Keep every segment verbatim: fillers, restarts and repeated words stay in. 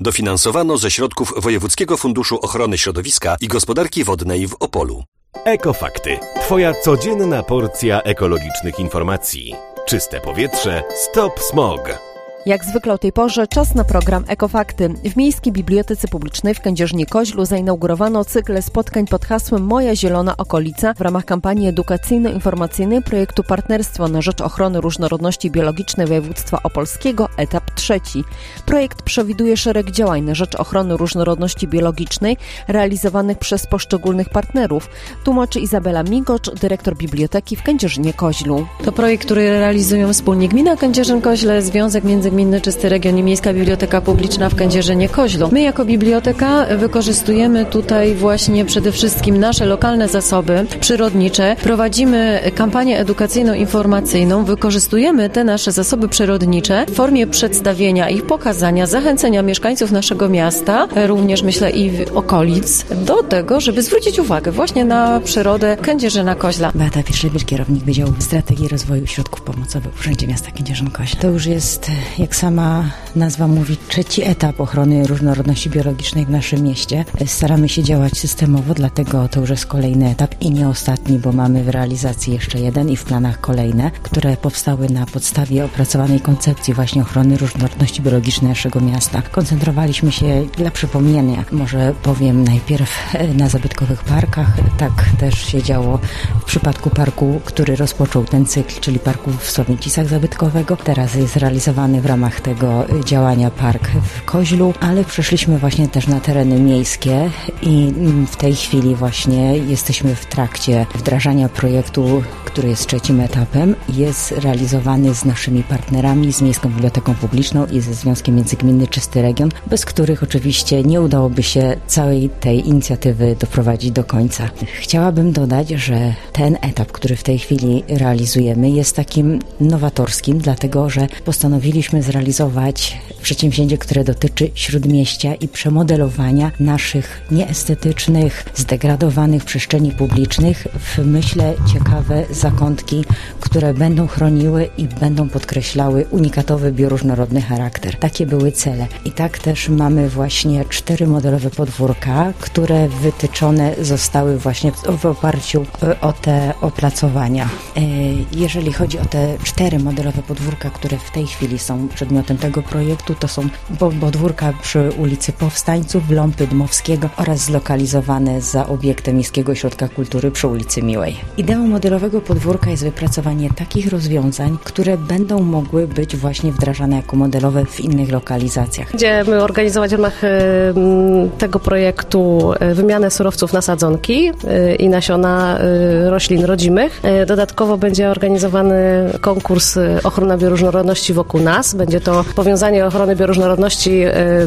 Dofinansowano ze środków Wojewódzkiego Funduszu Ochrony Środowiska i Gospodarki Wodnej w Opolu. Ekofakty. Twoja codzienna porcja ekologicznych informacji. Czyste powietrze. Stop smog. Jak zwykle o tej porze czas na program Ekofakty. W Miejskiej Bibliotece Publicznej w Kędzierzynie-Koźlu zainaugurowano cykl spotkań pod hasłem Moja Zielona Okolica w ramach kampanii edukacyjno-informacyjnej projektu Partnerstwo na rzecz ochrony różnorodności biologicznej województwa opolskiego, etap trzeci. Projekt przewiduje szereg działań na rzecz ochrony różnorodności biologicznej realizowanych przez poszczególnych partnerów, tłumaczy Izabela Migocz, dyrektor biblioteki w Kędzierzynie-Koźlu. To projekt, który realizują wspólnie Gmina Kędzierzyn-Koźle, Związek Między Gminny Czysty Region i Miejska Biblioteka Publiczna w Kędzierzynie-Koźlu. My jako biblioteka wykorzystujemy tutaj właśnie przede wszystkim nasze lokalne zasoby przyrodnicze. Prowadzimy kampanię edukacyjno-informacyjną. Wykorzystujemy te nasze zasoby przyrodnicze w formie przedstawienia ich, pokazania, zachęcenia mieszkańców naszego miasta, również myślę i okolic, do tego, żeby zwrócić uwagę właśnie na przyrodę Kędzierzyna-Koźla. Beata Pieszlebiel, kierownik Wydziału Strategii Rozwoju Środków Pomocowych w Urzędzie Miasta Kędzierzyn-Koźle. To już jest, jak sama nazwa mówi, trzeci etap ochrony różnorodności biologicznej w naszym mieście. Staramy się działać systemowo, dlatego to już jest kolejny etap i nie ostatni, bo mamy w realizacji jeszcze jeden i w planach kolejne, które powstały na podstawie opracowanej koncepcji właśnie ochrony różnorodności biologicznej naszego miasta. Koncentrowaliśmy się, dla przypomnienia, może powiem najpierw na zabytkowych parkach. Tak też się działo w przypadku parku, który rozpoczął ten cykl, czyli parku w Słowęcisach Zabytkowego. Teraz jest realizowany w ramach tego działania park w Koźlu, ale przeszliśmy właśnie też na tereny miejskie i w tej chwili właśnie jesteśmy w trakcie wdrażania projektu, który jest trzecim etapem. Jest realizowany z naszymi partnerami, z Miejską Biblioteką Publiczną i ze Związkiem Międzygminny Czysty Region, bez których oczywiście nie udałoby się całej tej inicjatywy doprowadzić do końca. Chciałabym dodać, że ten etap, który w tej chwili realizujemy, jest takim nowatorskim, dlatego że postanowiliśmy zrealizować przedsięwzięcie, które dotyczy śródmieścia i przemodelowania naszych nieestetycznych, zdegradowanych przestrzeni publicznych w, myślę, ciekawe zakątki, które będą chroniły i będą podkreślały unikatowy, bioróżnorodny charakter. Takie były cele. I tak też mamy właśnie cztery modelowe podwórka, które wytyczone zostały właśnie w oparciu o te opracowania. Jeżeli chodzi o te cztery modelowe podwórka, które w tej chwili są przedmiotem tego projektu, to są podwórka przy ulicy Powstańców, Ląpy Dmowskiego oraz zlokalizowane za obiektem Miejskiego Ośrodka Kultury przy ulicy Miłej. Ideą modelowego podwórka jest wypracowanie takich rozwiązań, które będą mogły być właśnie wdrażane jako modelowe w innych lokalizacjach. Będziemy organizować w ramach tego projektu wymianę surowców na sadzonki i nasiona roślin rodzimych. Dodatkowo będzie organizowany konkurs Ochrona bioróżnorodności wokół nas. Będzie to powiązanie ochrony bioróżnorodności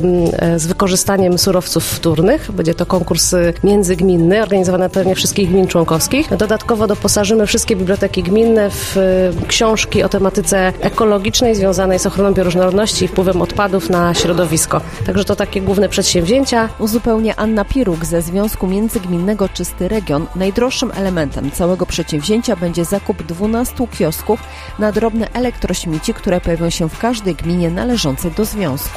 z wykorzystaniem surowców wtórnych. Będzie to konkurs międzygminny, organizowany na terenie wszystkich gmin członkowskich. Dodatkowo doposażymy wszystkie biblioteki gminne w książki o tematyce ekologicznej związanej z ochroną bioróżnorodności i wpływem odpadów na środowisko. Także to takie główne przedsięwzięcia. Uzupełnia Anna Piruk ze Związku Międzygminnego Czysty Region. Najdroższym elementem całego przedsięwzięcia będzie zakup dwunastu kiosków na drobne elektrośmieci, które pojawią się w każdej gminie należącej do związku.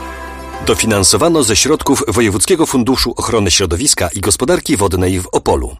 Dofinansowano ze środków Wojewódzkiego Funduszu Ochrony Środowiska i Gospodarki Wodnej w Opolu.